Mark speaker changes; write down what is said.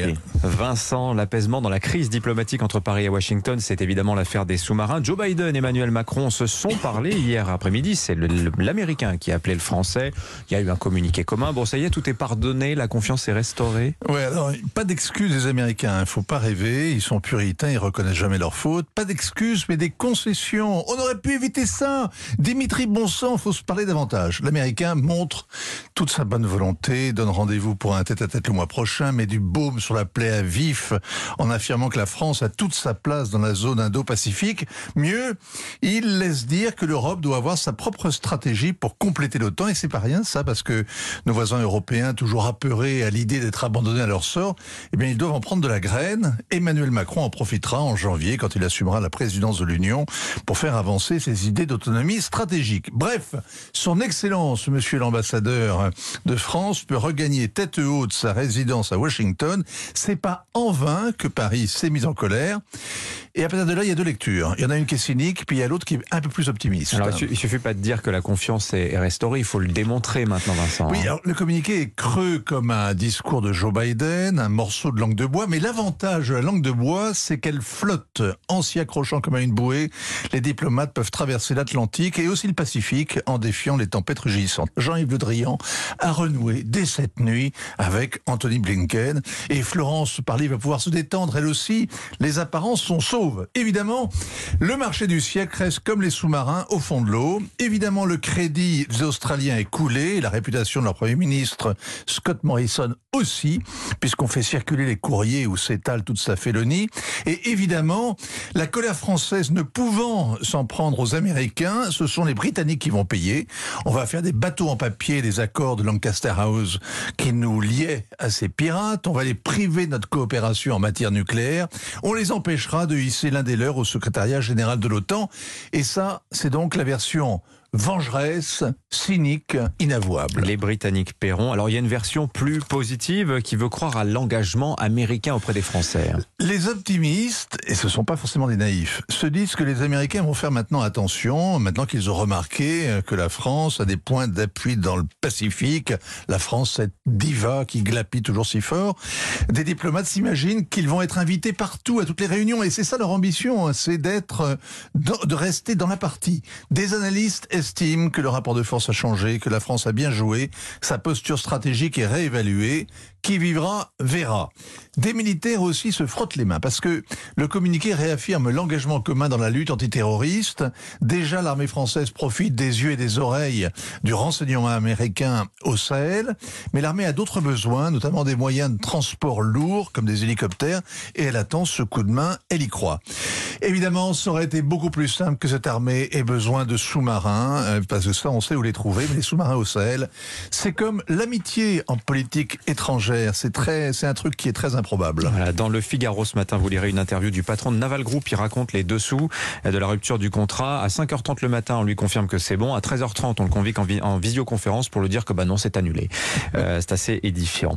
Speaker 1: Olivier. Vincent, l'apaisement dans la crise diplomatique entre Paris et Washington, c'est évidemment l'affaire des sous-marins. Joe Biden et Emmanuel Macron se sont parlé hier après-midi. C'est l'Américain qui a appelé le Français. Il y a eu un communiqué commun. Bon, ça y est, tout est pardonné, la confiance est restaurée.
Speaker 2: Ouais, alors, pas d'excuses des Américains. Il faut pas rêver. Ils sont puritains, ils reconnaissent jamais leurs fautes. Pas d'excuses, mais des concessions. On aurait pu éviter ça. Dimitri, bon sang, faut se parler davantage. L'Américain montre toute sa bonne volonté, donne rendez-vous pour un tête-à-tête le mois prochain, met du baume sur la plaie à vif en affirmant que la France a toute sa place dans la zone Indo-Pacifique. Mieux, il laisse dire que l'Europe doit avoir sa propre stratégie pour compléter l'OTAN. Et c'est pas rien ça, parce que nos voisins européens, toujours apeurés à l'idée d'être abandonnés à leur sort, eh bien ils doivent en prendre de la graine. Emmanuel Macron en profitera en janvier quand il assumera la présidence de l'Union pour faire avancer ses idées d'autonomie stratégique. Bref, son Excellence, monsieur l'ambassadeur de France, peut regagner tête haute sa résidence à Washington. C'est pas en vain que Paris s'est mis en colère. Et à partir de là, il y a deux lectures. Il y en a une qui est cynique, puis il y a l'autre qui est un peu plus optimiste.
Speaker 1: Alors, il suffit pas de dire que la confiance est restaurée, il faut le démontrer maintenant, Vincent.
Speaker 2: Oui, alors, le communiqué est creux comme un discours de Joe Biden, un morceau de langue de bois, mais l'avantage de la langue de bois, c'est qu'elle flotte. En s'y accrochant comme à une bouée, les diplomates peuvent traverser l'Atlantique et aussi le Pacifique en défiant les tempêtes rugissantes. Jean-Yves Le Drian a renoué dès cette nuit avec Anthony Blinken, et Florence Parly va pouvoir se détendre, elle aussi. Les apparences sont sauves. Évidemment, le marché du siècle reste comme les sous-marins au fond de l'eau. Évidemment, le crédit des Australiens est coulé, la réputation de leur Premier ministre Scott Morrison aussi, puisqu'on fait circuler les courriers où s'étale toute sa félonie. Et évidemment, la colère française ne pouvant s'en prendre aux Américains, ce sont les Britanniques qui vont payer. On va faire des bateaux en papier des accords de Lancaster House qui nous liaient à ces pirates. On va les priver de notre coopération en matière nucléaire. On les empêchera de hisser l'un des leurs au secrétariat général de l'OTAN. Et ça, c'est donc la version vengeresse, cynique, inavouable.
Speaker 1: Les Britanniques paieront. Alors il y a une version plus positive qui veut croire à l'engagement américain auprès des Français.
Speaker 2: Les optimistes, et ce ne sont pas forcément des naïfs, se disent que les Américains vont faire maintenant attention, maintenant qu'ils ont remarqué que la France a des points d'appui dans le Pacifique. La France, cette diva qui glapit toujours si fort. Des diplomates s'imaginent qu'ils vont être invités partout, à toutes les réunions, et c'est ça leur ambition, c'est de rester dans la partie. Des analystes estime que le rapport de force a changé, que la France a bien joué, sa posture stratégique est réévaluée. Qui vivra, verra. Des militaires aussi se frottent les mains, parce que le communiqué réaffirme l'engagement commun dans la lutte antiterroriste. Déjà, l'armée française profite des yeux et des oreilles du renseignement américain au Sahel, mais l'armée a d'autres besoins, notamment des moyens de transport lourds, comme des hélicoptères, et elle attend ce coup de main, elle y croit. Évidemment, ça aurait été beaucoup plus simple que cette armée ait besoin de sous-marins, parce que ça, on sait où les trouver, mais les sous-marins au Sahel, c'est comme l'amitié en politique étrangère. C'est un truc qui est très improbable.
Speaker 1: Voilà, dans le Figaro ce matin, vous lirez une interview du patron de Naval Group. Il raconte les dessous de la rupture du contrat. À 5h30 le matin, on lui confirme que c'est bon. À 13h30, on le convoque en visioconférence pour lui dire que non, c'est annulé. C'est assez édifiant.